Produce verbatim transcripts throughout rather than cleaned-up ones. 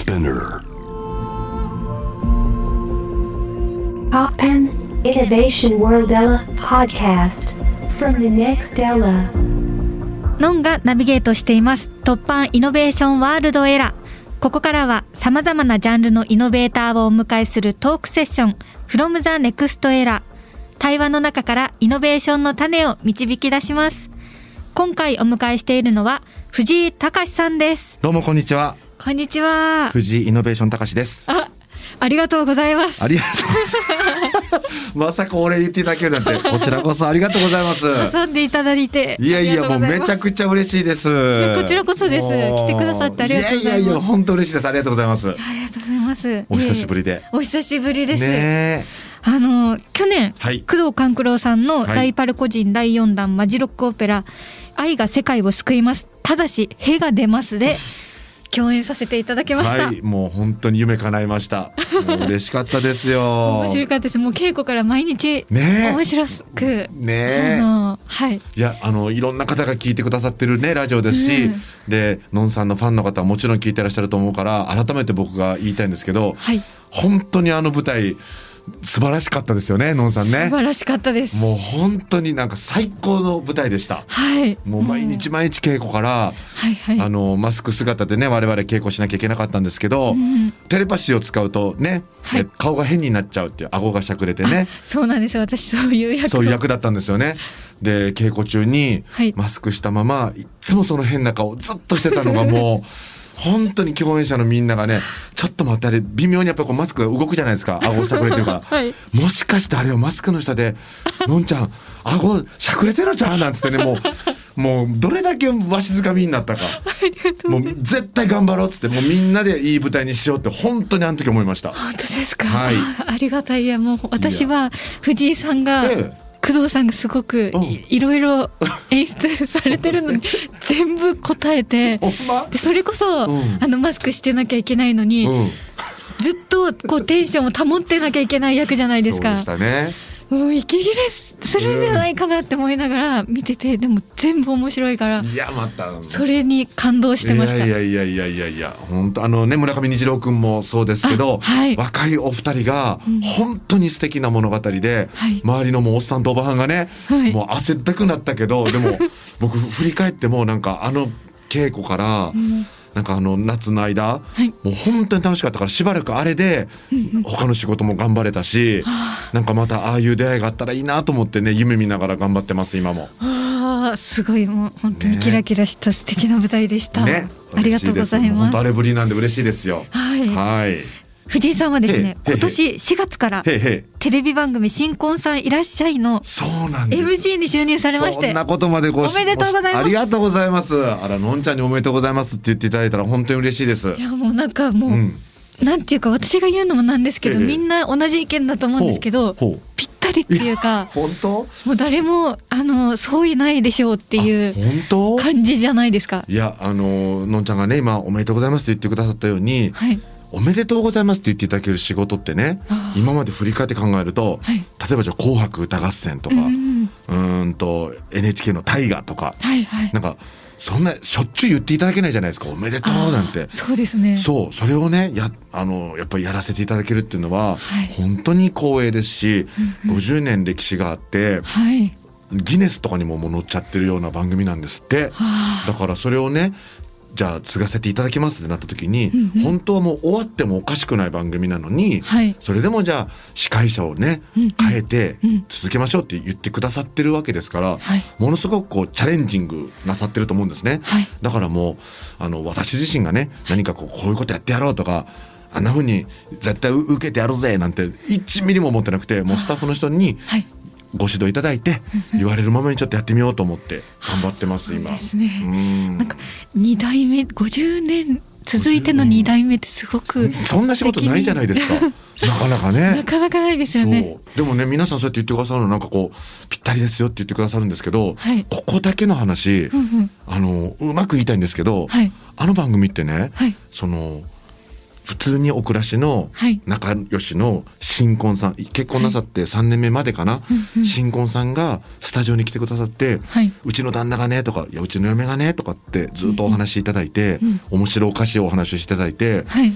Spinner Poppen Innovation World Ella Podcast from the next Ella。 ノンがナビゲートしています突破イノベーションワールドエラ。ここからは様々なジャンルのイノベーターをお迎えするトークセッション From the Next Era。 対話の中からイノベーションの種を導き出します。今回お迎えしているのは藤井隆さんです。 どうもこんにちは。 こんにちは。 藤井イノベーション隆です。 あ、ありがとうございます。 ありがとうございますまさか俺言っていただけるなんて、こちらこそありがとうございます。 挟んでいただいて、 いやいやもうめちゃくちゃ嬉しいです。 こちらこそです。来てくださってありがとうございます。 いやいやいや本当嬉しいです。ありがとうございます。 ありがとうございます。 お久しぶりで、 えー、お久しぶりです。 ね、 あの去年、はい、工藤官九郎さんの大パルコ人だいよんだんマジロックオペラ、愛が世界を救います、ただしへが出ますで共演させていただきました。 はい、もう本当に夢叶いました。もう嬉しかったですよ。 面白かったです。もう稽古から毎日面白くね、 あのはい、 いやあのいろんな方が聞いてくださってるねラジオですし、うん、でのんさんのファンの方はもちろん聞いてらっしゃると思うから、改めて僕が言いたいんですけど、はい、本当にあの舞台素晴らしかったですよね、のんさんね。 素晴らしかったです。 もう本当になんか最高の舞台でした。はい。もう毎日毎日稽古から、はいはい、あのマスク姿でね我々稽古しなきゃいけなかったんですけど、うん、テレパシーを使うとね、はい、顔が変になっちゃうっていう、顎がしゃくれてね。 そうなんですよ。私そういう役そういう役だったんですよね。で稽古中にマスクしたまま、いつもその変な顔ずっとしてたのがもう本当に共演者のみんながね、ちょっと待って、あれ微妙にやっぱこうマスクが動くじゃないですか、顎しゃくれてるから、はい、もしかしてあれはマスクの下でのんちゃん顎しゃくれてるじゃんなんつってね、もうもうどれだけわしづかみになったか、もう絶対頑張ろうっつって、もうみんなでいい舞台にしようって本当にあの時思いました。 本当ですか。 はい、 ありがたい。いやもう私は藤井さんが、ええ、工藤さんがすごく い, いろいろ演出されてるのに全部答えてで、それこそ、うん、あのマスクしてなきゃいけないのに、うん、ずっとこうテンションを保ってなきゃいけない役じゃないですか。 そうでしたね。 もう息切れするんじゃないかなって思いながら見てて、でも全部面白いから、 いやまたそれに感動してました。 いやいやいやいやいや本当あのね、村上虹郎くんもそうですけど、はい、若いお二人が本当に素敵な物語で、うん、周りのもうおっさんとおばはんがね、はい、もう焦ったくなったけど、でも僕振り返ってもなんかあの稽古から、うん、なんかあの夏の間、はい、もう本当に楽しかったから、しばらくあれで他の仕事も頑張れたし、なんかまたああいう出会いがあったらいいなと思ってね、夢見ながら頑張ってます今も。 あ、すごい、もう本当にキラキラした素敵な舞台でした、ね、ありがとうございます。 本当あれぶりなんで嬉しいですよ。 はい、 はい、 藤井さんはですね、今年しがつからテレビ番組新婚さんいらっしゃいの エムジー に就任されまして、 そんなことまでごおめでとうございます。 ありがとうございます。あら、のんちゃんにおめでとうございますって言っていただいたら本当に嬉しいです。 いやもうなんかもう、うん、なんていうか私が言うのもなんですけど、みんな同じ意見だと思うんですけど、ぴったりっていうか、 本当もう誰もあの相違ないでしょうっていう感じじゃないですか。 いや、あののんちゃんがね今おめでとうございますって言ってくださったように、はい、おめでとうございますって言っていただける仕事ってね、今まで振り返って考えると、はい、例えばじゃあ紅白歌合戦とか、うん、うーんと エヌエイチケー の大河とか、はいはい、なんかそんなしょっちゅう言っていただけないじゃないですか、おめでとうなんて。 そうですね。 そう、それをね や, あのやっぱりやらせていただけるっていうのは、はい、本当に光栄ですし、うんうん、ごじゅうねん歴史があって、はい、ギネスとかにももう載っちゃってるような番組なんですって。だからそれをねじゃあ継がせていただきますってなった時に、うんうん、本当はもう終わってもおかしくない番組なのに、はい、それでもじゃあ司会者をね、うんうん、変えて続けましょうって言ってくださってるわけですから、はい、ものすごくこうチャレンジングなさってると思うんですね、はい、だからもうあの私自身がね何かこうこういうことやってやろうとか、あんな風に絶対受けてやるぜなんていちミリも思ってなくて、もうスタッフの人に、はい、ご指導いただいて言われるままにちょっとやってみようと思って頑張ってます今。 そうですね。うん、なんかに代目ごじゅうねん続いてのに代目ってすごく、 そんな仕事ないじゃないですかなかなかねなかなかないですよね。 そうでもね、皆さんそうやって言ってくださるのなんかこうぴったりですよって言ってくださるんですけど、はい、ここだけの話、うんうん、あのうまく言いたいんですけど、はい、あの番組ってね、はい、その普通にお暮らしの仲良しの新婚さん、結婚なさってさんねんめまでかな、はい、新婚さんがスタジオに来てくださって、はい、うちの旦那がねとか、いやうちの嫁がねとかってずっとお話しいただいて、うんうん、面白おかしいお話をしていただいて、はい、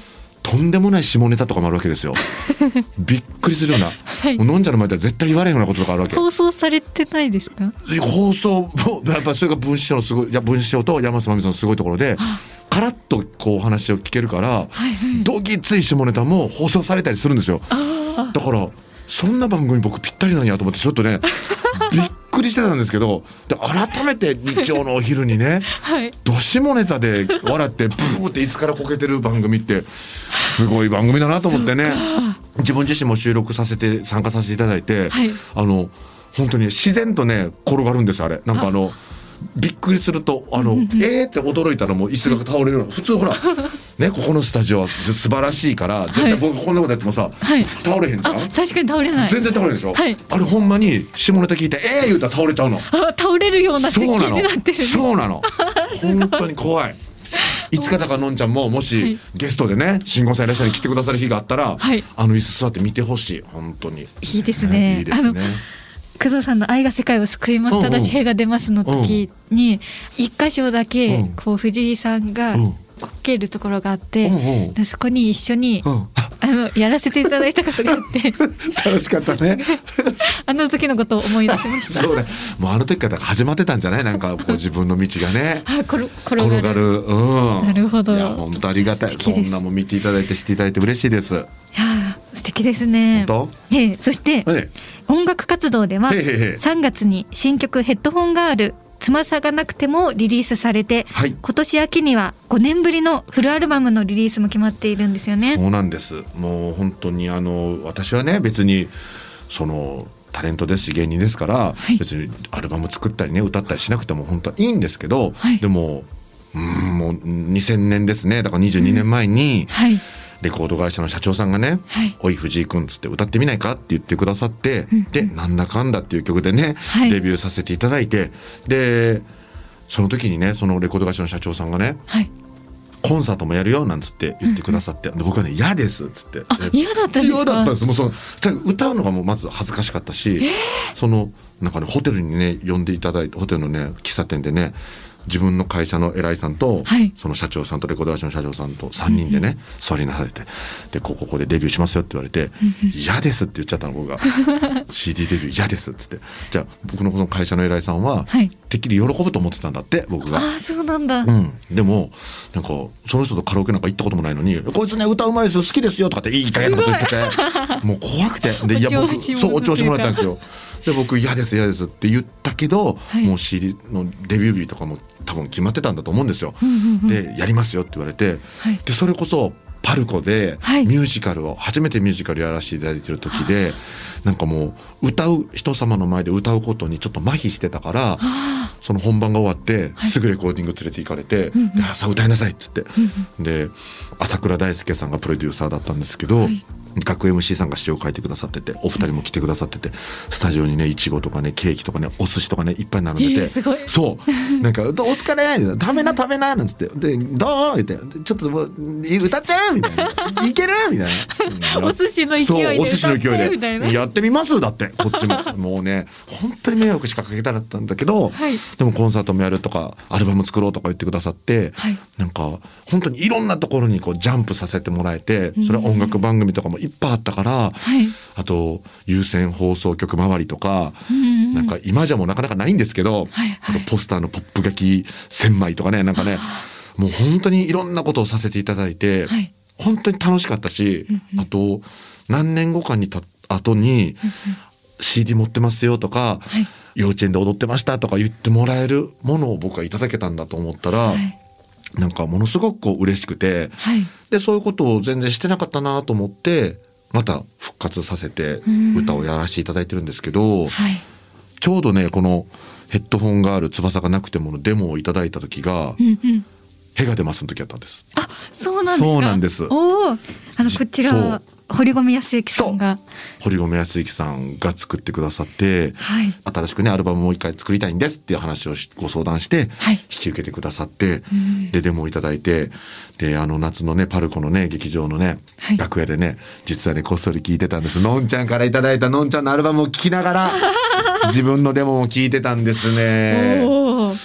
とんでもない下ネタとかもあるわけですよびっくりするような、はい、もうのんちゃんの前では絶対言われへんようなこととかあるわけ。 放送されてないですか？ 放送やっぱそれが文枝師匠のすごい、いや文枝師匠と山瀬まみさんのすごいところでカラッとこう話を聞けるから、はいはい、どぎつい下ネタも放送されたりするんですよ。だからそんな番組僕ぴったりなんやと思ってちょっとねびっくりしてたんですけど、で改めて日曜のお昼にね、はい、ど下ネタで笑ってブーって椅子からこけてる番組ってすごい番組だなと思ってね、自分自身も収録させて参加させていただいて、はい、あの本当に自然とね転がるんですあれ。なんかあのびっくりするとあのえーって驚いたらもう椅子が倒れるの普通ほらねここのスタジオは素晴らしいから絶対僕こんなことやってもさ、はい、倒れへんじゃん。 あ確かに倒れない。 全然倒れないでしょ、はい、あれほんまに下ネタ聞いてえー言うたら倒れちゃうの。 あ倒れるような設計になってる。 そうなの本当に怖い。いつかだからのんちゃんももし、はい、ゲストでね新婚さんいらっしゃいに来てくださる日があったら、はい、あの椅子座って見てほしい本当に。 いいですね。いいですね。工藤さんの愛が世界を救いますただし兵が出ますの時に一箇所だけこう藤井さんがこけるところがあって、そこに一緒にあのやらせていただいたことがあって楽しかったねあの時のことを思い出しました。 そうね、もうあの時から始まってたんじゃない、なんかこう自分の道がね転転がる、うん、 なるほど。 いや本当ありがたい。そんなも見ていただいて知っていただいて嬉しいです。いや素敵ですね。 本当、 えー、そして、ええ、音楽活動ではさんがつに新曲ヘッドホンガール翼がなくてもリリースされて、はい、今年秋にはごねんぶりのフルアルバムのリリースも決まっているんですよね。 そうなんです。もう本当にあの私はね別にそのタレントですし芸人ですから、はい、別にアルバム作ったりね歌ったりしなくても本当はいいんですけど、はい、でもうんもうにせんねんですね。だからにじゅうにねんまえに、うんはい、レコード会社の社長さんがね、はい、おい藤井くんつって歌ってみないかって言ってくださって、うん、でなんだかんだっていう曲でね、はい、デビューさせていただいて、でその時にねそのレコード会社の社長さんがね、はい、コンサートもやるよなんつって言ってくださって、うんうん、で僕はね嫌ですっつって。 あ嫌だったんですか？ 嫌だったんです。もうその歌うのがもうまず恥ずかしかったし、えー、そのなんかねホテルにね呼んでいただいてホテルのね喫茶店でね自分の会社の偉いさんと、はい、その社長さんとレコード会社の社長さんとさんにんでね、うん、座りなされてでこここでデビューしますよって言われて、うん、嫌ですって言っちゃったの僕がシーディー デビュー嫌ですっつって、じゃあ僕のこの会社の偉いさんは、はい、てっきり喜ぶと思ってたんだって僕が。 あそうなんだ、 うん、でもなんかその人とカラオケなんか行ったこともないのにこいつね歌うまいですよ好きですよとかっていいかげんなこと言っててもう怖くてでいや僕そうお調子もらったんですよ。で僕嫌です嫌ですって言ったけど、はい、もう シーディー のデビュー日とかも多分決まってたんだと思うんですよ、うんうんうん、でやりますよって言われて、はい、でそれこそパルコでミュージカルを、はい、初めてミュージカルやらせていただいてる時でなんかもう歌う人様の前で歌うことにちょっと麻痺してたからその本番が終わってすぐレコーディング連れて行かれて、はい、でさあ歌いなさいっつって、うんうん、で朝倉大輔さんがプロデューサーだったんですけど、はい各 エムシー さんが詩を書いてくださっててお二人も来てくださっててスタジオにねいちごとかねケーキとかねお寿司とかねいっぱい並んでて、えー、すごいそうなんかお疲れ食べな食べななんつってでどうみたいなちょっともう歌っちゃうみたいないけるみたいなお寿司の勢いでそうお寿司の勢いでやってみますだってこっちももうね本当に迷惑しかかけたかったんだけど、はい、でもコンサートもやるとかアルバム作ろうとか言ってくださって、はい、なんか本当にいろんなところにこうジャンプさせてもらえてそれは音楽番組とかもいっぱいあったから、はい、あと有線放送局周りとか、うんうん、なんか今じゃもうなかなかないんですけど、はいはい、あとポスターのポップ書きせんまいとかねなんかねもう本当にいろんなことをさせていただいて、はい、本当に楽しかったし、うんうん、あと何年後かにた後に、うんうん、シーディー 持ってますよとか、はい、幼稚園で踊ってましたとか言ってもらえるものを僕はいただけたんだと思ったら、はいなんかものすごくこう嬉しくて、はい、でそういうことを全然してなかったなと思ってまた復活させて歌をやらせていただいてるんですけど、はい、ちょうどねこのヘッドホンガール翼がなくてものデモをいただいた時が、うんうん、ヘが出ますの時だったんです。 あそうなんですか。 そうなんです。 おあのこちら堀米康之さんが堀米康之さんが作ってくださって、はい、新しくねアルバムをもう一回作りたいんですっていう話をご相談して、はい、引き受けてくださって、うん、でデモをいただいてであの夏のねパルコのね劇場のね、はい、楽屋でね実はねこっそり聞いてたんです。のんちゃんからいただいたのんちゃんのアルバムを聴きながら自分のデモも聞いてたんですね。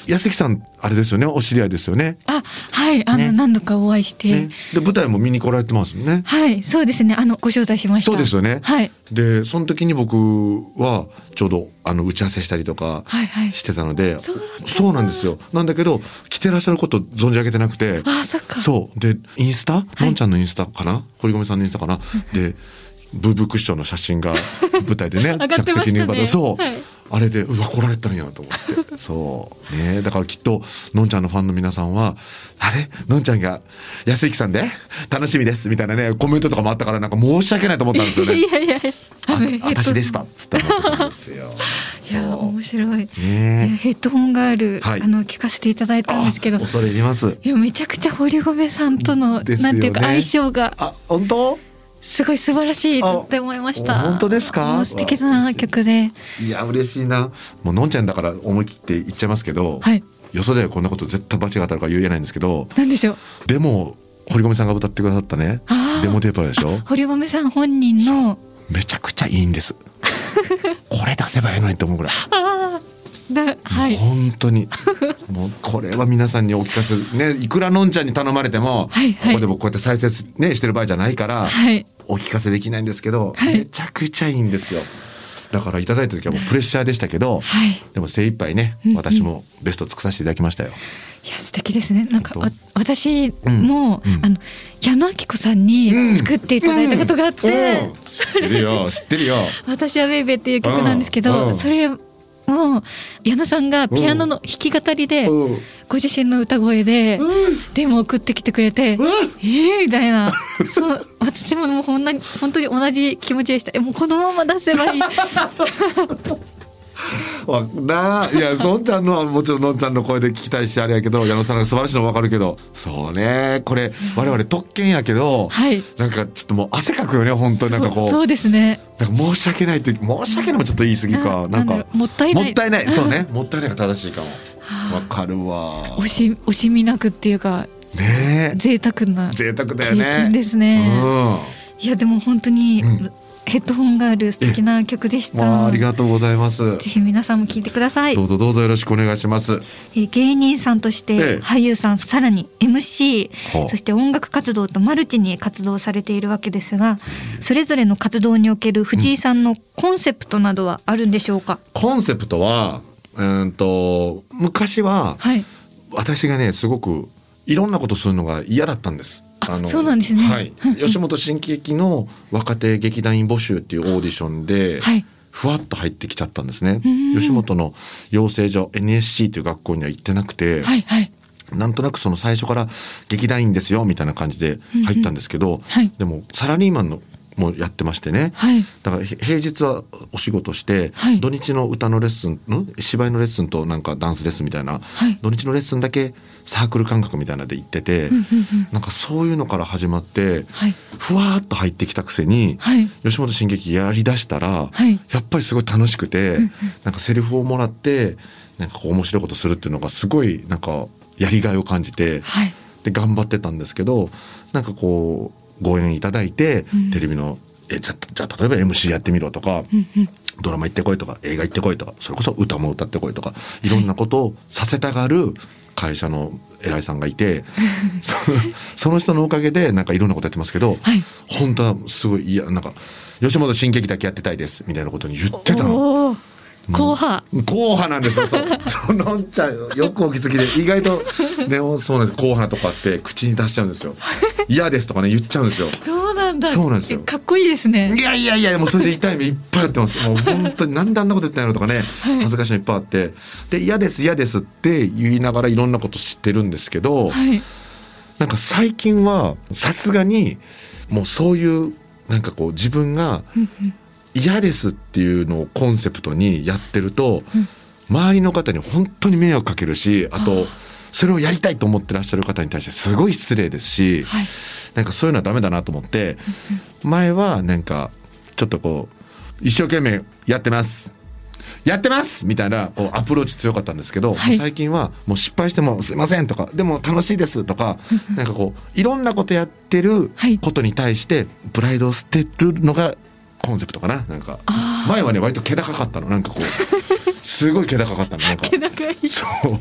安木さんあれですよね、お知り合いですよね。 あ、はい、あの、ね、何度かお会いして、ね、 で舞台も見に来られてますね。 はい、そうですね、あのご招待しました。 そうですよね。 はい。 でその時に僕はちょうどあの打ち合わせしたりとかしてたので、はいはい、そうだった。そうなんですよ。なんだけど来てらっしゃること存じ上げてなくて、 あ、そっか。 そうでインスタ、はい、のんちゃんのインスタかな、堀米さんのインスタかなでブーブークッションの写真が舞台でね客席にね、そう、はい、あれでうわ来られたんやと思ってそうね、だからきっとのんちゃんのファンの皆さんはあれのんちゃんが安幸さんで楽しみですみたいなねコメントとかもあったから、なんか申し訳ないと思ったんですよね。 いやいやいや、 あ私でしたっつって思ってたんですよ。 いや面白い、ね、ヘッドホンガール、はい、あの聞かせていただいたんですけど、 恐れ入ります。 いやめちゃくちゃ堀米さんとの、ね、なんていうか相性が、 あ本当すごい素晴らしいって思いました。 本当ですか。 素敵な曲で、 いや嬉しいな。もうのんちゃんだから思い切って言っちゃいますけど、はい、よそではこんなこと絶対バチが当たるから言えないんですけど、 なんでしょう。 でも堀米さんが歌ってくださったねデモテープあるでしょ。 堀米さん本人のめちゃくちゃいいんですこれ出せばいいのにって思うぐらいあな、はい、 本当にもうこれは皆さんにお聞かせね、いくらのんちゃんに頼まれても、はいはい、ここで僕こうやって再生、ね、してる場合じゃないから、はい、お聞かせできないんですけど、はい、めちゃくちゃいいんですよ。だからいただいた時はもうプレッシャーでしたけど、はい、でも精一杯ね私もベスト尽くさせていただきましたよ。 いや素敵ですね。なんか私も、うん、あの矢野明子さんに作っていただいたことがあって、うんうん、 知ってるよ知ってるよ私はベイベーっていう曲なんですけど、それもう矢野さんがピアノの弾き語りでご自身の歌声でデモを送ってきてくれて、えーみたいな、そう私ももうほんなに本当に同じ気持ちでした。えもうこのまま出せばいいないやのんちゃんのはもちろんのんちゃんの声で聞きたいしあれやけど、矢野さんが素晴らしいの分かるけど、そうねこれ我々特権やけど、はい、なんかちょっともう汗かくよね本当に。なんかこうそ, そうですね、 なんか申し訳ないって申し訳ないもちょっと言い過ぎか、なんかもったいないもったいないそうねもったいないが正しいかも。わかるわ。 惜し惜しみなくっていうかね、 贅沢な贅沢だよねですね、 うん、 いやでも本当に、うんヘッドホンがある素敵な曲でした。 まあ、ありがとうございます。 ぜひ皆さんも聴いてください。 どうぞどうぞよろしくお願いします。 え芸人さんとして俳優さん、ええ、さらに エムシー、そして音楽活動とマルチに活動されているわけですが、それぞれの活動における藤井さんのコンセプトなどはあるんでしょうか。 うん、コンセプトはうんと昔は、はい、私がねすごくいろんなことするのが嫌だったんです。 あのそうなんですね、 はい、吉本新喜劇の若手劇団員募集っていうオーディションで、はい、ふわっと入ってきちゃったんですね。吉本の養成所 エヌエスシー という学校には行ってなくて、はいはい、なんとなくその最初から劇団員ですよみたいな感じで入ったんですけど、うんうんはい、でもサラリーマンのもやってましてね、はい、だから平日はお仕事して、はい、土日の歌のレッスン、ん芝居のレッスンとなんかダンスレッスンみたいな、はい、土日のレッスンだけサークル感覚みたいなので行ってて、うんうんうん、なんかそういうのから始まって、はい、ふわーっと入ってきたくせに、はい、吉本新喜劇やりだしたら、はい、やっぱりすごい楽しくて、うんうん、なんかセリフをもらってなんかこう面白いことするっていうのがすごいなんかやりがいを感じて、はい、で頑張ってたんですけど、なんかこうご縁いただいて、うん、テレビのえじゃじゃあ例えば エムシー やってみろとか、うんうん、ドラマ行ってこいとか映画行ってこいとか、それこそ歌も歌ってこいとか、いろんなことをさせたがる会社の偉いさんがいてそ, その人のおかげでなんかいろんなことやってますけど、はい、本当はすごいいやなんか吉本新喜劇だけやってたいですみたいなことに言ってたの。 硬派硬派なんですよ。そうそのんちゃんよくお気づきで意外とでもそうなんです。硬派なとこあって口に出しちゃうんですよ。嫌ですとかね言っちゃうんですよ。 そうなんだ。 そうなんですよ。 かっこいいですね。 いやいやいやもうそれで痛い目いっぱいあってます。もう本当になんであんなこと言ってないのとかね、恥ずかしいのいっぱいあって、で嫌です嫌ですって言いながらいろんなこと知ってるんですけど、はい、なんか最近はさすがにもうそういうなんかこう自分が嫌ですっていうのをコンセプトにやってると、うん、周りの方に本当に迷惑かけるし、あとそれをやりたいと思ってらっしゃる方に対してすごい失礼ですし、はい、なんかそういうのはダメだなと思って、うん、前はなんかちょっとこう一生懸命やってますやってますみたいなこうアプローチ強かったんですけど、はい、最近はもう失敗してもすいませんとかでも楽しいですとかなんかこういろんなことやってることに対してプライドを捨てるのがコンセプトかな。なんか前はね割と気高かったの。なんかこうすごい気高かったの。なんか気高い。 そう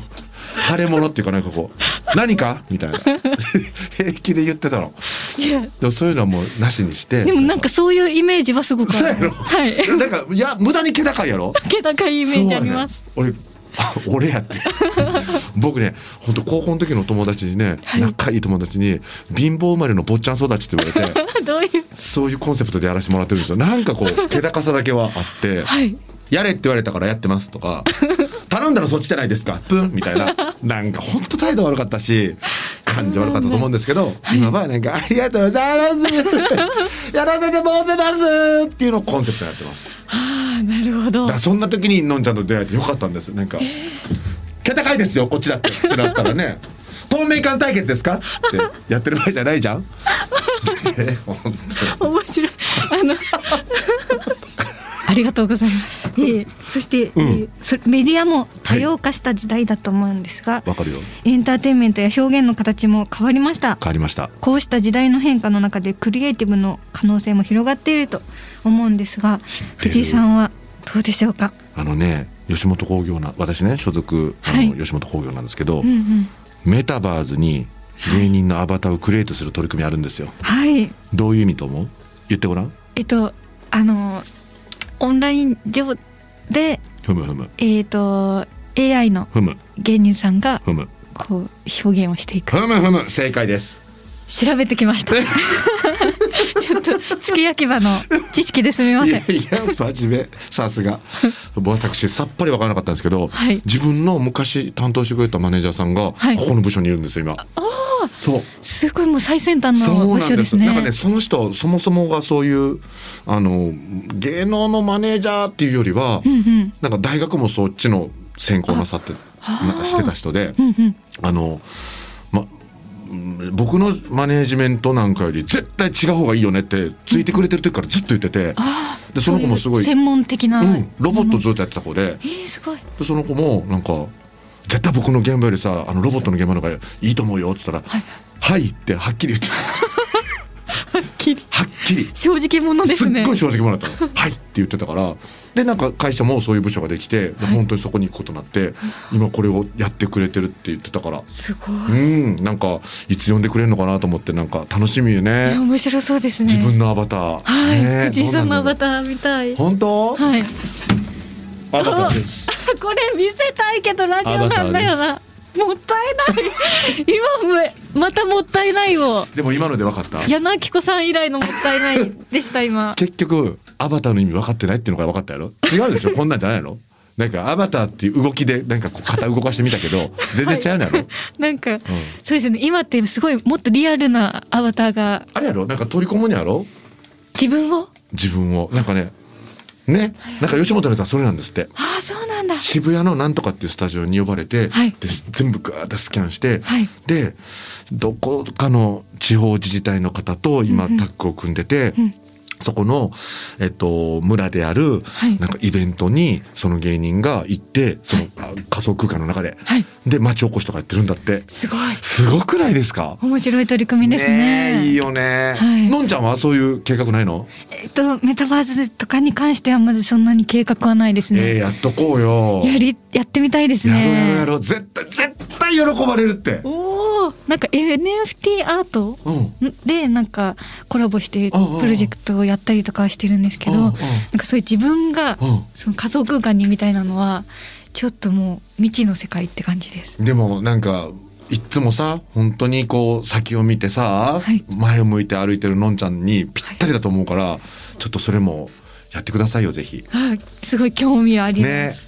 腫れ物っていうかなんかこう何かみたいな平気で言ってたの。いやでもそういうのはもうなしにして。 でもなんかそういうイメージはすごくある。 そうやろ、はい、なんかいや無駄に気高いやろ。 気高いイメージあります。 ね、俺あ俺やって僕ね本当高校の時の友達にね、はい、仲いい友達に貧乏生まれの坊ちゃん育ちって言われてどういうそういうコンセプトでやらせてもらってるんですよ。なんかこう気高さだけはあって、はい、やれって言われたからやってますとか頼んだらそっちじゃないですかプンみたいななんか本当態度悪かったし感情悪かったと思うんですけど、はい、今はなんかありがとうございますやらせてもらってますっていうのをコンセプトにやってます。 はあ、なるほど。 だそんな時にのんちゃんと出会えてよかったんです。なんか、えー、気高いですよこっちだってってなったらね透明感対決ですかってやってる場合じゃないじゃんえ本当面白いあのありがとうございます。でそして、うん、メディアも多様化した時代だと思うんですが、 わかるよ。 エンターテインメントや表現の形も変わりました。 変わりました。 こうした時代の変化の中でクリエイティブの可能性も広がっていると思うんですが、藤井さんはどうでしょうか。 あのね吉本興業な私ね所属あの、はい、吉本興業なんですけど、うんうん、メタバーズに芸人のアバターをクリエイトする取り組みあるんですよ。はい。どういう意味と思う？言ってごらん。 えっとあのオンライン上でふむふむえーと エーアイ の芸人さんがふむこう表現をしていく。 ふむふむ正解です。 調べてきましたちょっと付け焼き場の知識ですみません。いやいや真面目さすが私さっぱり分からなかったんですけど、はい、自分の昔担当してくれたマネージャーさんがここの部署にいるんですよ今。ああそうすごいもう最先端の部署ですね。 なんかねその人そもそもがそういうあの芸能のマネージャーっていうよりは、うんうん、なんか大学もそっちの専攻なさってなしてた人で、うんうん、あのま僕のマネージメントなんかより絶対違う方がいいよねってついてくれてる時からずっと言ってて、うん、でその子もすごい専門的な、 うん、ロボットずっとやってた子で、 えー、すごい。 でその子もなんか絶対僕の現場よりさあのロボットの現場の方がいいと思うよって言ったら、はい、はいってはっきり言ってたはっきりはっきり正直者ですね。 すっごい正直者だったのはいって言ってたから、でなんか会社もそういう部署ができて、はい、本当にそこに行くことになって今これをやってくれてるって言ってたから、 すごい。 うんなんかいつ呼んでくれるのかなと思ってなんか楽しみよね。 面白そうですね。 自分のアバター、 はい、ね、藤井さんのアバター見たい。 本当？ はい。 アバターです。 これ見せたいけどラジオなんだよな。もったいない今もまたもったいないを。でも今ので分かった。矢野明子さん以来のもったいないでした今。結局アバターの意味分かってないっていうのが分かったやろ。違うでしょこんなんじゃないの。なんかアバターっていう動きでなんかこう肩動かしてみたけど全然違うのやろ、はい、なんか、うん、そうですね今ってすごいもっとリアルなアバターがあれやろ。なんか取り込むんやろ自分を自分をなんかねね、なんか吉本のさんそれなんですって。ああそうなんだ。渋谷のなんとかっていうスタジオに呼ばれて、はい、で全部ガーッとスキャンして、はい、でどこかの地方自治体の方と今タッグを組んでて、うんうん、そこの、えっと、村である、はい、なんかイベントにその芸人が行ってその、はい、仮想空間の中で、はい、で町おこしとかやってるんだって。すごいすごくないですか。面白い取り組みですね。ねいいよね、はい、のんちゃんはそういう計画ないの。えっとメタバースとかに関してはまだそんなに計画はないですね。えー、やっとこうよ。やりやってみたいですね。やろうやろうやろう。絶対絶対喜ばれるって。おお。なんか エヌエフティー アート、うん、でなんかコラボしてプロジェクトをやったりとかはしてるんですけど、うんうん、なんかそういう自分がその仮想空間にみたいなのはちょっともう未知の世界って感じです。でもなんかいっつもさ本当にこう先を見てさ、はい、前を向いて歩いてるのんちゃんにぴったりだと思うから、はい、ちょっとそれもやってくださいよぜひ。はい、すごい興味あります、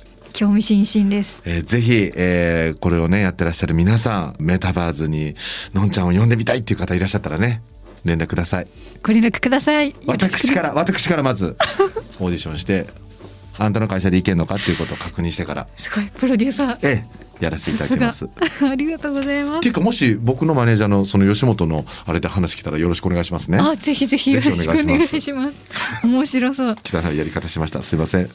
ね、興味津々です、えー、ぜひ、えー、これをねやってらっしゃる皆さんメタバーズにのんちゃんを呼んでみたいっていう方いらっしゃったらね連絡ください。ご連絡ください。私から私からまずオーディションしてあんたの会社でいけんのかっていうことを確認してからすごいプロデューサーええやらせていただきます。ありがとうございます。っていうかもし僕のマネージャーのその吉本のあれで話来たらよろしくお願いしますね。あぜひぜひよろしくお願いします。面白そう。汚いやり方しました。すいません。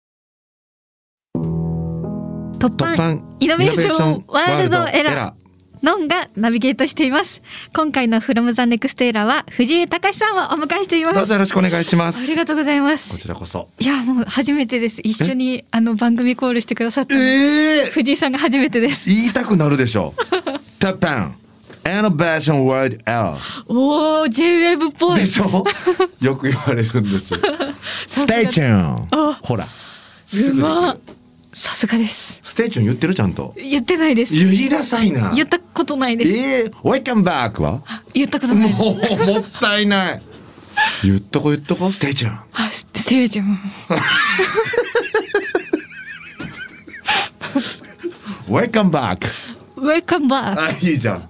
突破イノベーションワールドエラー。 のんがナビゲートしています。今回の From the Next Era は藤井隆さんをお迎えしています。 どうぞよろしくお願いします。 ありがとうございます。 こちらこそ。 いやもう初めてです。一緒にあの番組コールしてくださったの、 えー、 藤井さんが初めてです。 言いたくなるでしょタパンInnovation World Era。 おー ジェイウェーブ っぽいでしょよく言われるんですStay tuned。 ほらうまっ、さすがです。 ステーチュン言ってるちゃんと。 言ってないです。 言いなさいな。 言ったことないです。 えー、Welcome back は言ったことないです。 もうもったいない言っとこ言っとこ。ステーチュン。 あ、ステーチュン Welcome back Welcome back。 あ、いいじゃん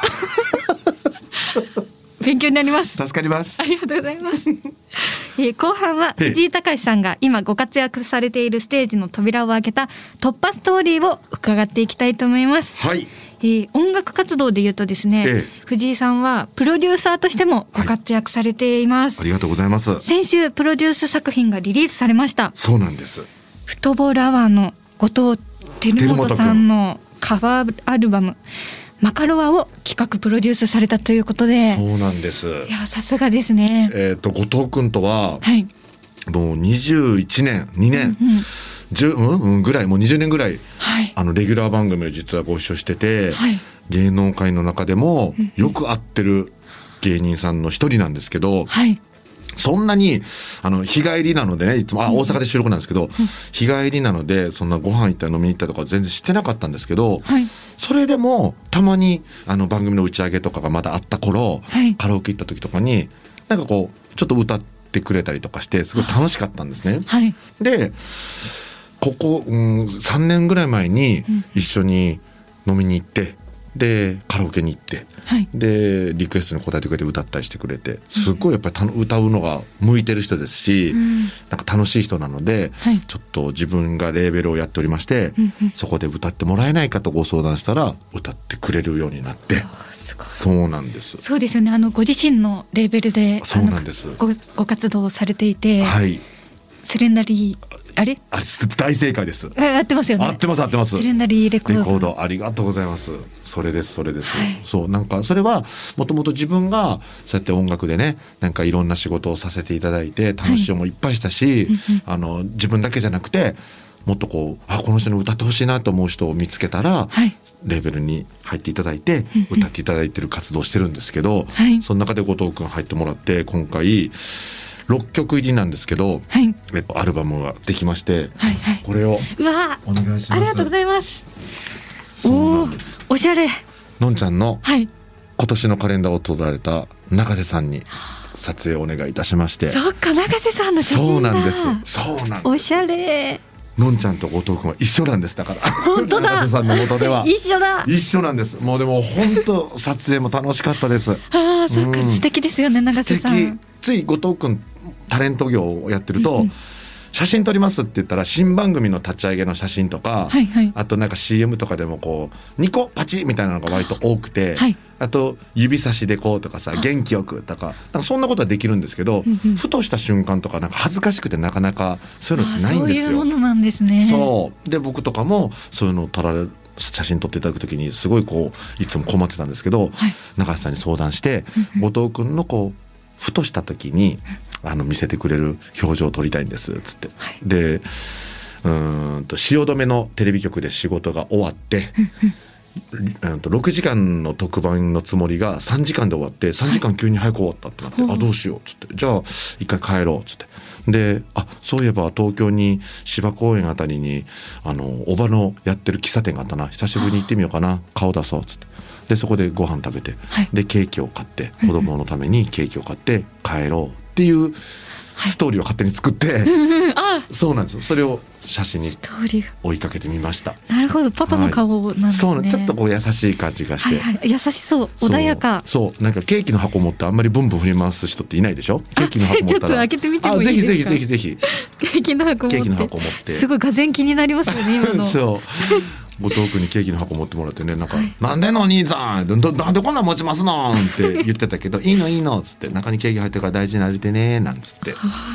勉強になります。 助かります。 ありがとうございます、えー、後半は藤井隆さんが今ご活躍されているステージの扉を開けた突破ストーリーを伺っていきたいと思います。 はい、 えー、音楽活動でいうとですね、ええ、藤井さんはプロデューサーとしてもご活躍されています、 はい、ありがとうございます。 先週プロデュース作品がリリースされました。 そうなんです。 フットボールアワーの後藤輝元さんのカバーアルバムマカロワを企画プロデュースされたということで。 そうなんです。 いやさすがですね。 えっと後藤くんとは、はい、もうにじゅういちねんにねん、うんうんじゅううんうん、ぐらいもうにじゅうねんぐらい、はい、あのレギュラー番組を実はご一緒してて、はい、芸能界の中でもよく会ってる芸人さんの一人なんですけど、はい、そんなにあの日帰りなのでね、いつもあ大阪で収録なんですけど、うん、日帰りなのでそんなご飯行ったり飲みに行ったりとか全然してなかったんですけど、はい、それでもたまにあの番組の打ち上げとかがまだあった頃、はい、カラオケ行った時とかになんかこうちょっと歌ってくれたりとかしてすごい楽しかったんですね、はい、でここ、うん、さんねんぐらい前に一緒に飲みに行ってでカラオケに行って、はい、でリクエストに答えてくれて歌ったりしてくれてすっごいやっぱり歌うのが向いてる人ですし、うん、なんか楽しい人なので、はい、ちょっと自分がレーベルをやっておりまして、うんうん、そこで歌ってもらえないかとご相談したら歌ってくれるようになって。そうなんです。そうですよね。あのご自身のレーベルでそうなんです ご, ご活動されていて、はい、スレンダリーあれあれ大正解です。合ってますよね。合ってます合ってます。スレンダリーレコード。レコードありがとうございます。それですそれです。はい、そうなんかそれはもともと自分がそうやって音楽でねなんかいろんな仕事をさせていただいて楽しい思いいっぱいしたし、はい、あの自分だけじゃなくてもっとこうあこの人に歌ってほしいなと思う人を見つけたら、はい、レーベルに入っていただいて歌っていただいてる活動をしてるんですけど、はい、その中で後藤くん入ってもらって今回ろっきょく入りなんですけど、はい、えっと、アルバムができまして、はいはい、これをお願いします。ありがとうございます。そうなんです。おしゃれ。のんちゃんの今年のカレンダーを撮られた永瀬さんに撮影をお願いいたしまして。そっか永瀬さんの写真だ。そうなんです。そうなんです。おしゃれ。のんちゃんと後藤くんは一緒なんです。だから本当だ永瀬さんの元では一緒だ一緒なんです。もうでも本当撮影も楽しかったです。ああそっか、うん、素敵ですよね永瀬さん。つい後藤くんタレント業をやってると、うん、写真撮りますって言ったら新番組の立ち上げの写真とか、はいはい、あとなんか シーエム とかでもこうにこパチみたいなのが割と多くて、はい、あと指差しでこうとかさ元気よくとかなんかそんなことはできるんですけど、うんうん、ふとした瞬間とかなんか恥ずかしくてなかなかそういうのってないんですよ。そういうものなんですね。そうで僕とかもそういうのを撮られる写真撮っていただくときにすごいこういつも困ってたんですけど、はい、永瀬さんに相談して、うんうん、後藤くんのこうふとした時にあの見せてくれる表情を撮りたいんですつって、はい、でうーんと汐留のテレビ局で仕事が終わってうんとろくじかんの特番のつもりがさんじかんで終わってさんじかん急に早く終わったってなって、はい、あどうしようつってじゃあ一回帰ろうつってであそういえば東京に芝公園あたりにあのおばのやってる喫茶店があったな久しぶりに行ってみようかな顔出そうつってでそこでご飯食べて、はい、でケーキを買って子供のためにケーキを買って帰ろうっていうストーリーを勝手に作って、はい、あそうなんですよ。それを写真に追いかけてみました。なるほどパパの顔なんですね、はい、そうちょっとこう優しい感じがして、はいはい、優しそう穏やかそうそうなんかケーキの箱持ってあんまりブンブン振り回す人っていないでしょ。ケーキの箱持ったらちょっと開けてみてもいいですか。ぜひぜひぜひぜひケーキの箱持ってケーキの箱持ってすごいがぜん気になりますよね今のそう後藤君にケーキの箱持ってもらってねなんか、はい、なんでのお兄さん な, なんでこんなん持ちますのって言ってたけどいいのいいのっつって中にケーキ入ってるから大事になれてねなんつって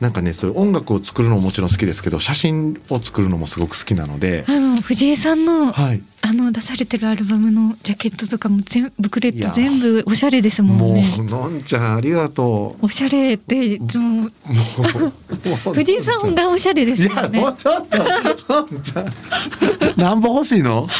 なんかねそういう音楽を作るのももちろん好きですけど写真を作るのもすごく好きなので、 あの藤井さんの、 はい、 あの出されてるアルバムのジャケットとかも全ブックレット全部おしゃれですもんね。 もうのんちゃんありがとう。おしゃれっていつも藤井さんがおしゃれですよね。 いやもうちょっとのんちゃん何本欲しいの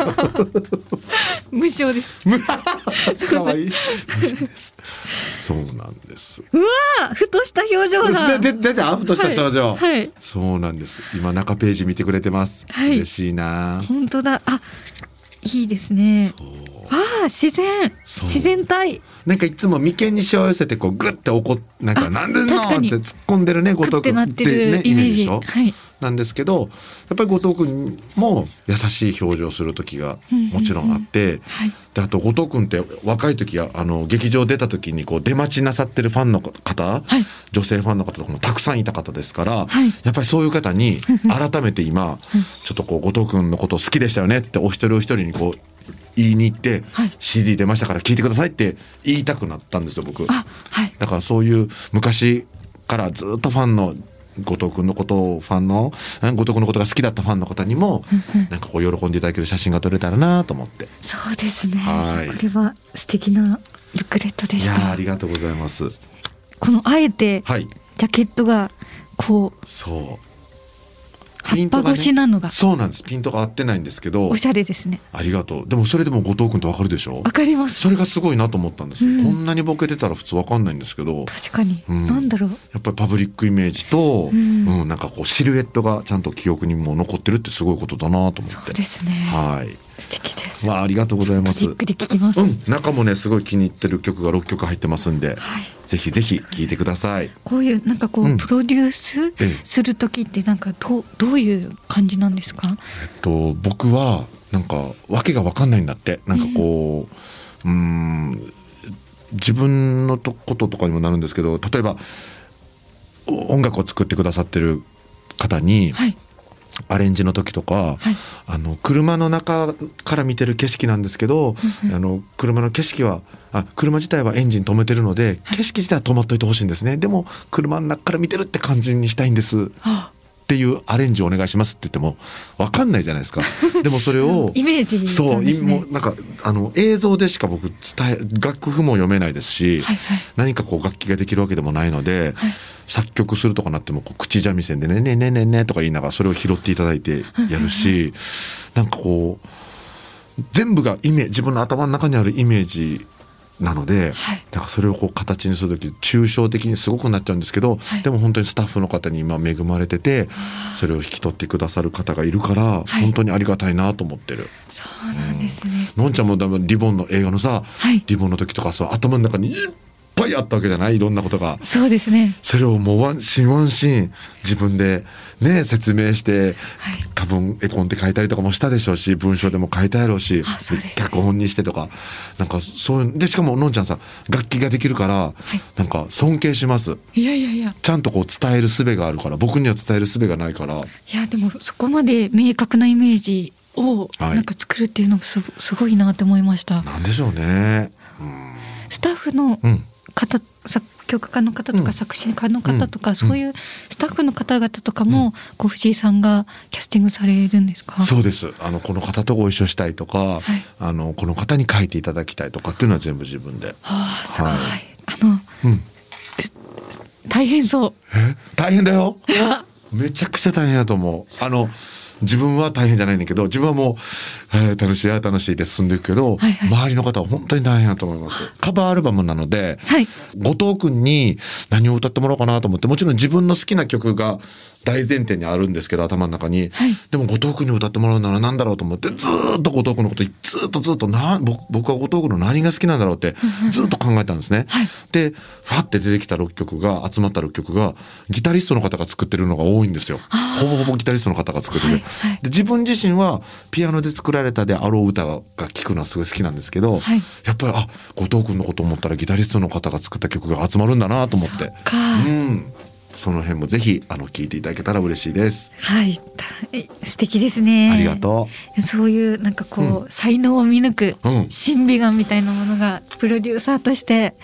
無償です。 かわいい無償です。そうなんです。 うわふとした表情が出てたふとした表情、 はいはい、 そうなんです。今中ページ見てくれてます、はい、嬉しいな。 本当だ。あいいですね。あ自然自然体なんかいつも眉間にしわ寄せてこうグッて怒っなんかなんでのって突っ込んでるね後藤君ってねイメージでしょ、はい、なんですけどやっぱり後藤君も優しい表情する時がもちろんあって、うんうんうんはい、であと後藤君って若い時はあの劇場出た時にこう出待ちなさってるファンの方、はい、女性ファンの方とかもたくさんいた方ですから、はい、やっぱりそういう方に改めて今ちょっとこう後藤君のこと好きでしたよねってお一人お一人にこう言いに行って、はい、シーディー 出ましたから聞いてくださいって言いたくなったんですよ僕、 あ、はい、 だからそういう昔からずっとファンの後藤君のことをファンの後藤君のことが好きだったファンの方にもなんかこう喜んでいただける写真が撮れたらなと思って。 そうですね、 はい、 これは素敵なブックレットでした。 いやありがとうございます。 このあえてジャケットがこう、 はい、そう葉っぱ越しなのが、 ね、そうなんです。ピントが合ってないんですけどおしゃれですね。ありがとう。でもそれでも後藤君ってわかるでしょ。 わかります。 それがすごいなと思ったんです、うん、こんなにボケてたら普通わかんないんですけど確かに、うん、なんだろうやっぱりパブリックイメージと、うんうん、なんかこうシルエットがちゃんと記憶にも残ってるってすごいことだなと思って。 そうですね、 はい、 素敵です。 まあ、ありがとうございます。 じっくり聞きます、 うん、中もねすごい気に入ってる曲がろっきょく入ってますんで、はい、ぜひぜひ聴いてください。 こういうなんかこう、うん、プロデュースする時ってなんかどう、どういう感じなんですか。 えっと僕はなんかわけが分かんないんだって。なんかこう、うーん自分のとこととかにもなるんですけど、例えば音楽を作ってくださってる方に、はい、アレンジの時とか、はい、あの車の中から見てる景色なんですけど、うんうん、あの車の景色はあ車自体はエンジン止めてるので、はい、景色自体は止まっといてほしいんですね。でも車の中から見てるって感じにしたいんです、はあっていうアレンジをお願いしますって言っても分かんないじゃないですか。でもそれをイメージに、ね、 そうもうなんかあの映像でしか僕伝え楽譜も読めないですし、はいはい、何かこう楽器ができるわけでもないので、はい、作曲するとかなってもこう口三味線でねねねねねとか言いながらそれを拾っていただいてやるしなんかこう全部がイメージ自分の頭の中にあるイメージなので、はい、だからそれをこう形にするとき抽象的にすごくなっちゃうんですけど、はい、でも本当にスタッフの方に今恵まれててそれを引き取ってくださる方がいるから、はい、本当にありがたいなと思ってる。 そうなんですね、 うん、のんちゃんもリボンの映画のさ、はい、リボンの時とかさ頭の中にいっぱいあったわけじゃない、いろんなことが。 そうですね。 それをもうワンシーンワンシーン自分でね説明して、はい、多分絵コンテ書いたりとかもしたでしょうし文章でも書いたやろうし、 あ、そうですね、 脚本にしてとかなんかそういうでしかものんちゃんさ楽器ができるから、はい、なんか尊敬します。 いやいやいやちゃんとこう伝える術があるから僕には伝える術がないから。いやでもそこまで明確なイメージをなんか作るっていうのも す, すごいなって思いました。 なんでしょうね、うん、 スタッフの方、うん、作曲家の方とか、うん、作詞家の方とか、うん、そういうスタッフの方々とかも、うん、こう藤井さんがキャスティングされるんですか。 そうです。あのこの方とご一緒したいとか、はい、あのこの方に書いていただきたいとかっていうのは全部自分で。はあ、すごい、はい、あの、うん、大変そう。 え大変だよめちゃくちゃ大変だと思う。あの自分は大変じゃないんだけど自分はもう、えー、楽しい楽しいで進んでいくけど、はいはい、周りの方は本当に大変だと思います。カバーアルバムなので、はい、後藤くんに何を歌ってもらおうかなと思ってもちろん自分の好きな曲が大前提にあるんですけど頭の中に、はい、でも後藤くんに歌ってもらうなら何だろうと思ってずっと後藤くんのことずっとずっとな僕は後藤くんの何が好きなんだろうってずっと考えたんですね、はい、でファって出てきたろっきょくが集まったろっきょくがギタリストの方が作ってるのが多いんですよ。ほぼほぼギタリストの方が作ってる、はいはい、で自分自身はピアノで作られたであろう歌が聴くのはすごい好きなんですけど、はい、やっぱりあ後藤くんのことを思ったらギタリストの方が作った曲が集まるんだなと思って、うん、その辺もぜひあの聞いていただけたら嬉しいです。 はい、素敵ですね。 ありがとう。 そういうなんかこう、うん、才能を見抜く審美眼みたいなものがプロデューサーとして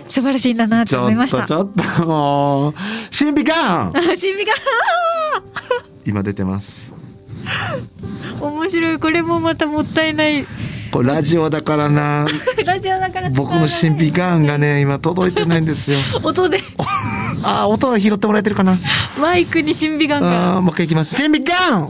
素晴らしいんだなと思いました。 ちょっとちょっともう神秘感神秘感今出てます。 面白い。これもまたもったいない。 これラジオだからなラジオだから僕の神秘感がね今届いてないんですよ音であ音は拾ってもらえてるかな。 マイクに神秘感が。 あもう一回いきます。神秘感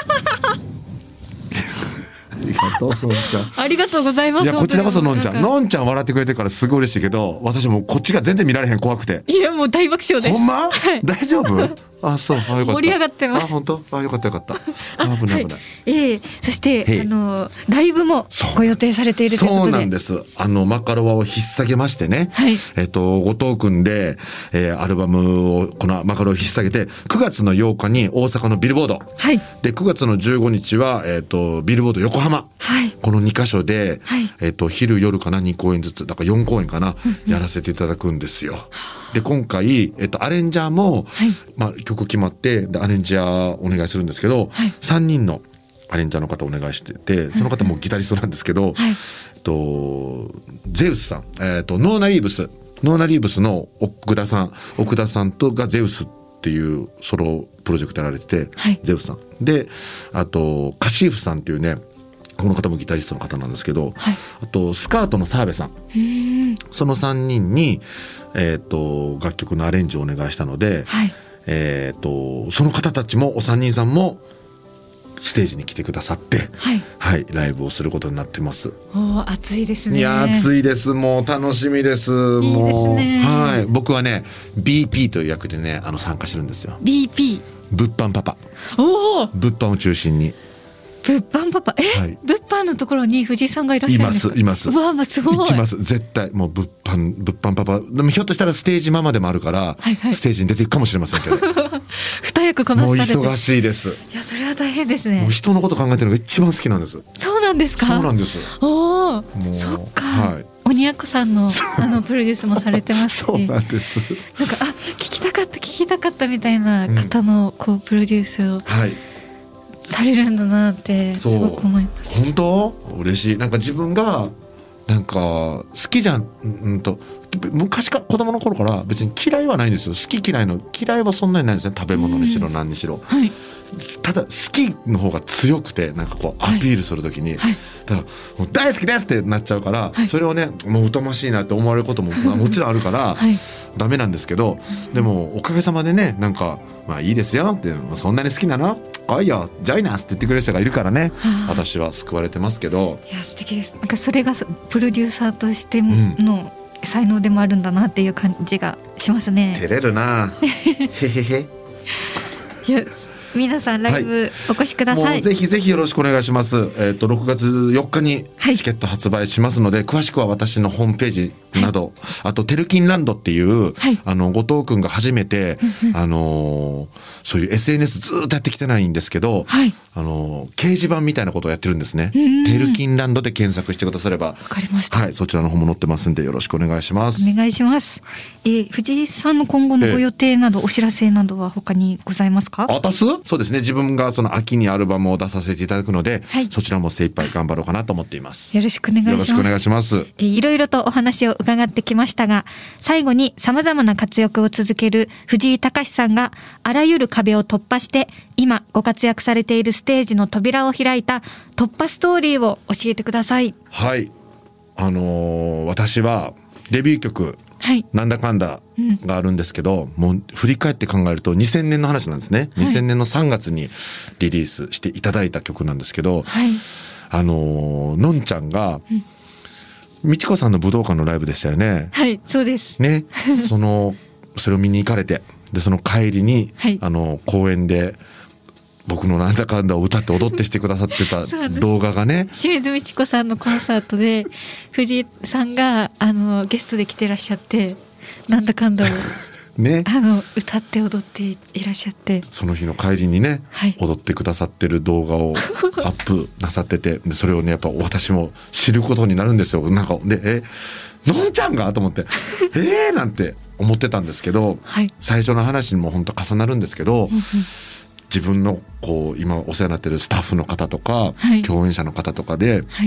ありがとうのんちゃん。 ありがとうございます。 いやこちらこそのんちゃんのんちゃん笑ってくれてるからすごい嬉しいけど、私もこっちが全然見られへん怖くて。 いやもう大爆笑です。 ほんま、 はい、 大丈夫あそうあよかった。 盛り上がってます。 あ本当あよかったよかった。あ危ない危ない。 ええー、そしてあのライブもご予定されているということで。 そうなんです。あのマカロワを引っ提げましてね、はい、えっと後藤くんで、えー、アルバムをこのマカロワを引っ提げてくがつのようかに大阪のビルボード、はい、でくがつのじゅうごにちはえっとビルボード横浜、はい、このにかしょで、はい、えっと昼夜かなにこうえんずつだからよんこうえんかな、うんうん、やらせていただくんですよ。で今回、えっと、アレンジャーも、はいまあ、曲決まってでアレンジャーお願いするんですけど、はい、さんにんのアレンジャーの方お願いしてて、その方もギタリストなんですけど、はいえっと、ゼウスさん、えっと、ノーナリーブスノーナリーブスの奥田さん奥田さんとがゼウスっていうソロプロジェクトやられてて、はい、ゼウスさんであとカシーフさんっていうねこの方もギタリストの方なんですけど、はい、あとスカートの澤部さんそのさんにんに、えー、と楽曲のアレンジをお願いしたので、はいえー、とその方たちもお三人さんもステージに来てくださって、はいはい、ライブをすることになってます。 お熱いですね。 いや熱いです。もう楽しみです。 いいですね。 もう、はい、僕はね ビーピー という役でねあの参加してるんですよ。 ビーピー物販パパ。 お物販を中心に物販パパえ、はい、物販のところに藤井さんがいらっしゃるんですか。 いますいます。 うわすごい。 行きます絶対。もう物販物販パパでもひょっとしたらステージママでもあるから、はいはい、ステージに出ていくかもしれませんけど二役こなされてもう忙しいです。 いやそれは大変ですね。 もう人のこと考えてるのが一番好きなんです。 そうなんですか。 そうなんです。 おおそっか、はい、鬼奴さんのあのプロデュースもされてますしそうなんです。 なんかあ聞きたかった聞きたかったみたいな方のこうプロデュースを、うん、はいされるんだなってすごく思います。 本当嬉しい。なんか自分がなんか好きじゃん、うんと昔から子供の頃から別に嫌いはないんですよ。好き嫌いの嫌いはそんなにないんですね。食べ物にしろ何にしろ、はい、ただ好きの方が強くてなんかこうアピールするときに、はい、だからもう大好きですってなっちゃうから、はい、それをねもう疎ましいなって思われることももちろんあるから、はい、ダメなんですけど、でもおかげさまでねなんかまあいいですよってそんなに好きなの来いよジョイナスって言ってくれる人がいるからね、私は救われてますけど。 いや素敵です。なんかそれがプロデューサーとしての、うん才能でもあるんだなっていう感じがしますね。 照れるなへへへいや皆さんライブお越しください、 はい、もうぜひぜひよろしくお願いします。えー、とろくがつよっかにチケット発売しますので、はい、詳しくは私のホームページなど、はい、あとテルキンランドっていう、はい、あの後藤くんが初めてあのー、そういう エスエヌエス ずっとやってきてないんですけど、はい、あのー、掲示板みたいなことをやってるんですね。テルキンランドで検索してくださればわかりました、 はい、そちらの方も載ってますんでよろしくお願いします。 お願いします。えー、藤井さんの今後のご予定など、えー、お知らせなどは他にございますか。 あたすそうですね、自分がその秋にアルバムを出させていただくので、はい、そちらも精一杯頑張ろうかなと思っています。 よろしくお願いします。よろしくお願いします。えー、いろいろとお話を伺ってきましたが、最後に様々な活躍を続ける藤井隆さんがあらゆる壁を突破して今ご活躍されているステージの扉を開いた突破ストーリーを教えてください。 はい、あのー、私はデビュー曲、はい、なんだかんだがあるんですけど、うん、もう振り返って考えるとにせんねんの話なんですね、はい、にせんねんのさんがつにリリースしていただいた曲なんですけど、はい、あのー、のんちゃんが、うんみちこさんの武道館のライブでしたよね。 はいそうですね。そのそれを見に行かれて、でその帰りに、はい、あの公園で僕のなんだかんだを歌って踊ってしてくださってた動画がね清水みちこさんのコンサートで藤井さんがあのゲストで来てらっしゃってなんだかんだをね、あの歌って踊っていらっしゃって、 その日の帰りにね、はい、踊ってくださってる動画をアップなさってて、でそれをねやっぱ私も知ることになるんですよ。なんかでえのんちゃんがと思ってえーなんて思ってたんですけど、はい、最初の話にも本当重なるんですけど自分のこう今お世話になってるスタッフの方とか、はい、共演者の方とかで、はい、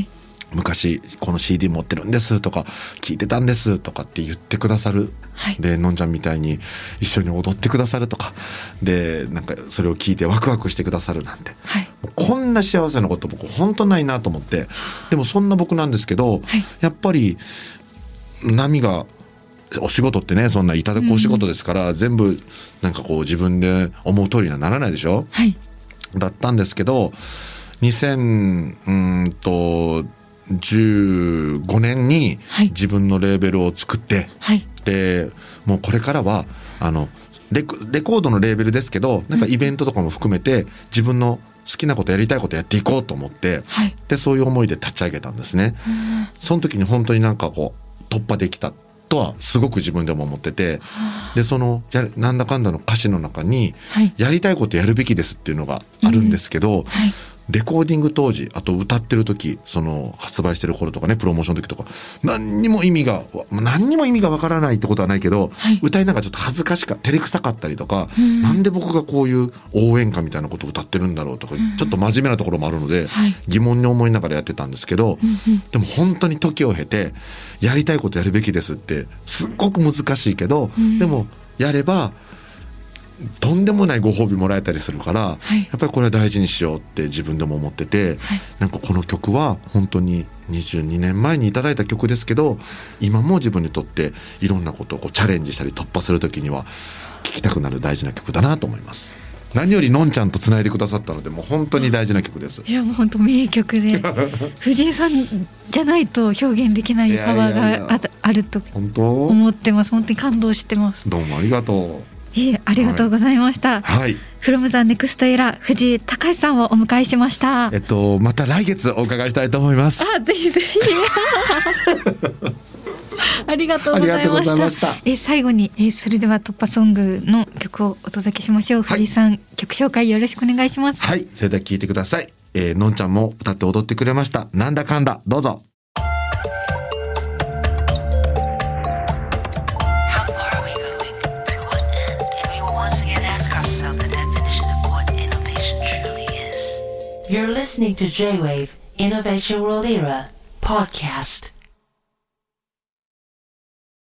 昔この シーディー 持ってるんですとか聞いてたんですとかって言ってくださる、はい、でのんちゃんみたいに一緒に踊ってくださるとかでなんかそれを聞いてワクワクしてくださるなんて、はい、こんな幸せなこと僕本当ないなと思って、でもそんな僕なんですけど、はい、やっぱり波がお仕事ってねそんないただくお仕事ですから、うん、全部なんかこう自分で思う通りにはならないでしょ、はい、だったんですけどにせんうんとじゅうごねんに自分のレーベルを作って、はい、でもうこれからはあの レ, レコードのレーベルですけどなんかイベントとかも含めて自分の好きなことやりたいことやっていこうと思って、はい、でそういう思いで立ち上げたんですね。その時に本当になんかこう突破できたとはすごく自分でも思ってて、でそのやなんだかんだの歌詞の中に、はい、やりたいことやるべきですっていうのがあるんですけど、うんはい、レコーディング当時あと歌ってる時その発売してる頃とかねプロモーションの時とか何にも意味が何にも意味がわからないってことはないけど、はい、歌いながらちょっと恥ずかしか照れくさかったりとか、うん、なんで僕がこういう応援歌みたいなことを歌ってるんだろうとか、うん、ちょっと真面目なところもあるので、はい、疑問に思いながらやってたんですけど、うんうん、でも本当に時を経てやりたいことやるべきですってすっごく難しいけど、うん、でもやればとんでもないご褒美もらえたりするから、はい、やっぱりこれは大事にしようって自分でも思ってて、はい、なんかこの曲は本当ににじゅうにねんまえにいただいた曲ですけど今も自分にとっていろんなことをこうチャレンジしたり突破するときには聴きたくなる大事な曲だなと思います。何よりのんちゃんとつないでくださったのでもう本当に大事な曲です。 いやもう本当名曲で藤井さんじゃないと表現できないパワーが あ, いやいやいやあると思ってます。本当に感動してます。 どうもありがとう。 いえありがとうございました。はい。From the Next Era 藤井隆さんをお迎えしました。 えっとまた来月お伺いしたいと思います。 あぜひぜひ。ありがとうございました。ましたえ最後にえそれでは突破ソングの曲をお届けしましょう。藤井さん、はい、曲紹介よろしくお願いします。 はい。それでは聴いてください。えー、のんちゃんも歌って踊ってくれましたなんだかんだどうぞ。 You're listening to J-Wave Innovation World Era podcast.